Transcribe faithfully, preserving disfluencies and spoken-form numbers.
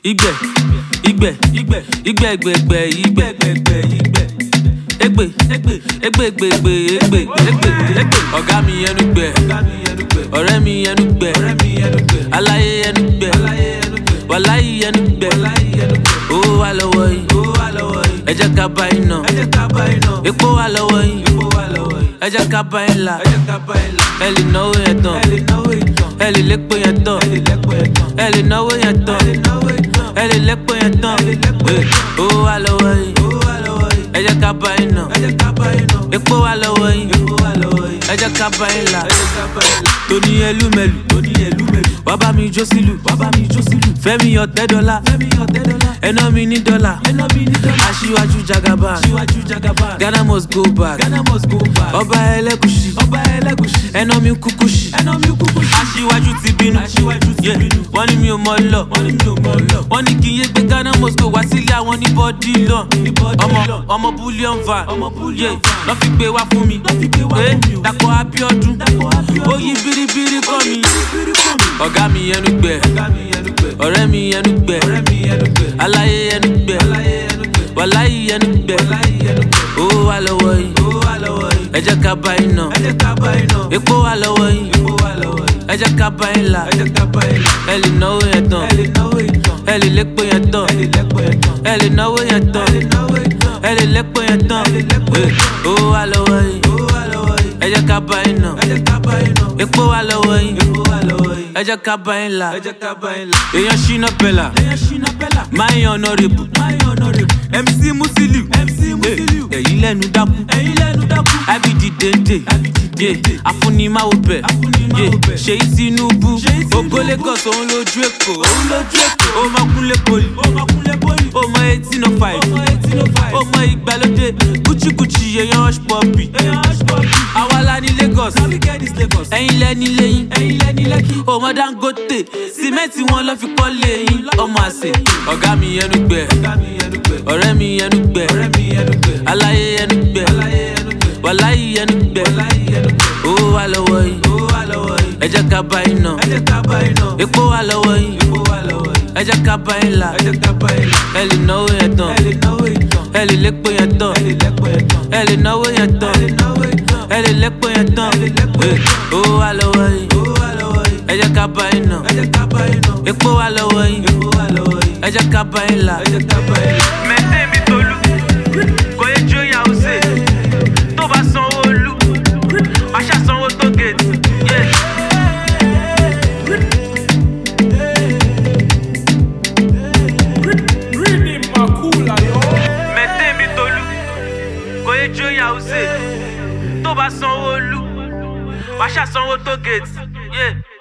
Igbe, igbe, igbe, igbe, igbe, igbe, igbe, igbe, igbe. Egbe, egbe, egbe, egbe, egbe, egbe, egbe, egbe. Ọ̀gá mi ẹnu gbẹ, ọ̀rẹ́ mi ẹnu gbẹ, aláyé ẹnu gbẹ, wàláyé ẹnu gbẹ. Owó wà lọ́wọ́ yín, ẹ jẹ́ ká bá yín ná. Epo wà lọ́wọ́ yín, ẹ jẹ́ ká bá yín là. Ẹ lè náwó yẹn tán, ẹ lè lépo yẹn tán, ẹ lè náwó yẹn tán, ẹ lè lépo yẹn tán. Owó wà lọ́wọ́ yín, ẹ jẹ́ ká bá yín ná. Epo wà lọ́wọ́ yín, ẹ jẹ́ ká bá yín là. Tóní ẹlúmẹlù, wá bá mi jó sílù, Fẹ́mi ọ̀tẹ́ dọ́là, ẹná mi ní dọ́là. Aṣíwájú Jagaba, Ghana must go back. Ọba ẹlẹ́gùṣì, ẹná mi kúkúṣì. Aṣíwájú ti bínú, wọ́n ní mi ò mọ̀ lọ. Wọ́n ní kí n yé gbé Ghana must go wá sílé àwọn ní bọ́dí lọ. Ọmọ ọmọ bullion van, lọ́ fi gbé wá fún mi. Dàpọ̀ Abíọ́dún, ó yí biribiri kọ́ mi. Ọ̀gá mi ẹnu gbẹ, ọ̀rẹ́ mi ẹnu gbẹ, aláyé ẹnu gbẹ, wàláyé ẹnu gbẹ. Owó wà lọ́wọ́ yín, ẹ jẹ́ ká bá yín ná. Epo wà lọ́wọ́ yín, ẹ jẹ́ ká bá yín là. Ẹ lè náwó yẹn tán, ẹ lè lépo yẹn tán, ẹ lè náwó yẹn tán, ẹ lè lépo yẹn tán. Owó wà lọ́wọ́ yín, ẹ jẹ́ ká bá yín ná. Epo wà lọ́wọ́ yín, ẹ jẹ́ ká bá yín là. Èèyàn Shina Pellar, my honourable, M C Musiliu, ẹ̀yin lẹ́nu dákú, I B D Dende, afúnimáwo bẹ̀, Ṣèyí Tinubu, Ògo Lagos òun lójú Èkó, ó máa kúnlé poli, ó mọ eighteen oh five, ó mọ ìgbàlódé, Gucci Gucci èèyàn hush puppy, àwa la ní Lagos, ẹ̀yin lẹ́ni lẹ́yìn, ó mọ Dangote, sìmẹ́ǹtì wọn lọ́ fi kọ́ lẹ́yìn, ọmọ àṣẹ. Ọ̀gá mi ẹnu gbẹ, ọ̀rẹ́ mi ẹnu gbẹ, aláyé ẹnu gbẹ, wàláyé ẹnu gbẹ. Owó wà lọ́wọ́ yín, ẹ jẹ́ ká bá yín ná. Epo wà lọ́wọ́ yín, ẹ jẹ́ ká bá yín là. Ẹ lè náwó yẹn tán, ẹ lè lépo yẹn tán, ẹ lè náwó yẹn tán, ẹ lè lépo yẹn tán. Owó wà lọ́wọ́ yín, ẹ jẹ́ ká bá yín ná. Epo wà lọ́wọ́ yín, ẹ jẹ́ ká bá yín là. Mẹ́tẹ́ mi Tolú, kò yẹ jó yà ó sè. Tó bá sanwó olú, wàá ṣàsanwó tó gèètì. Mẹ́tẹ́ mi Tolú, kò yẹ jó yà ó sè. Tó bá sanwó olú, wàá ṣàsanwó tó gèètì.